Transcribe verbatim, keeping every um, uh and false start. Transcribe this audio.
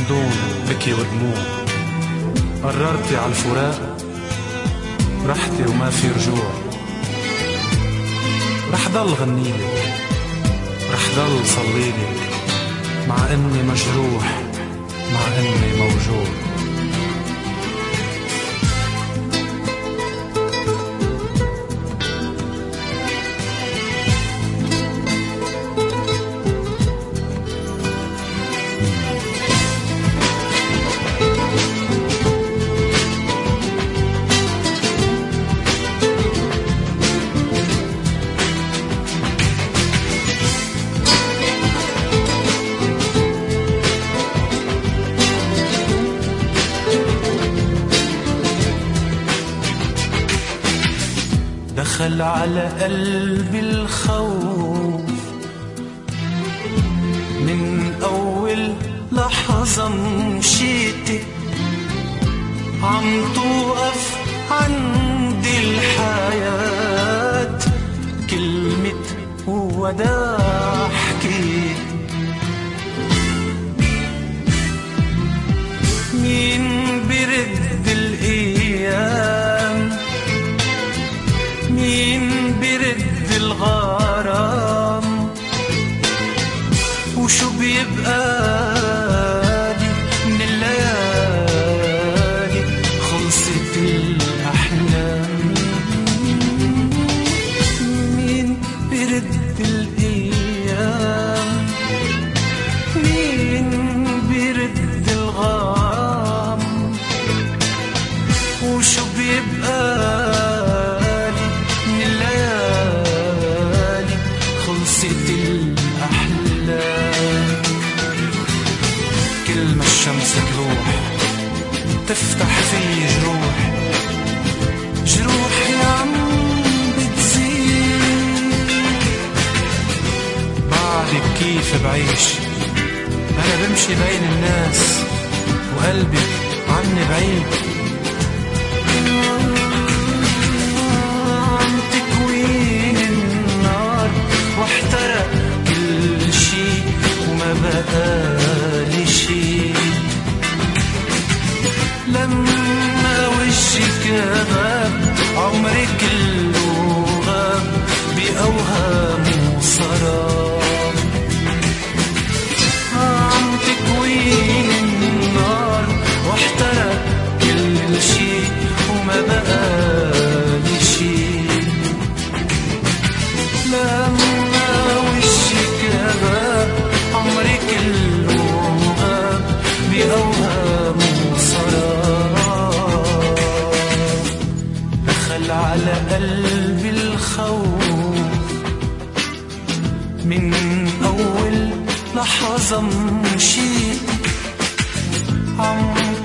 حزندون بكي ودموع. قررتي على الفراق، رحتي وما في رجوع. رح ضل غنيلك، رح ضل صليلك، مع اني مجروح، مع اني موجوع. دخل على قلبي الخوف من أول لحظة مشيتي، عم توقف عندي الحياة، كلمة وداع حكيت. مين برد الأيام، مين برد الغرام، وشو بيبقالي من الليالي، خلصت الأحلام. مين برد الأيام، مين برد الغرام، وشو بيبقالي من الليالي، خلصت الأحلام. كل ما الشمس تروح تفتح في جروح، جروح يا عم بتزيد. بعدك كيف بعيش، أنا بمشي بين الناس وقلبي عني بعيد. عم تكوين النار واحترق كل شي وما بقالي شي. لما وجهك غاب عمري كله غاب بأوهام وسراب. عم تكوين النار واحترق كل شي وما بقالي شي. لما وجهك غاب عمري كله غاب بأوهام وسراب. دخل على قلبي الخوف من أول لحظة مشيت، عم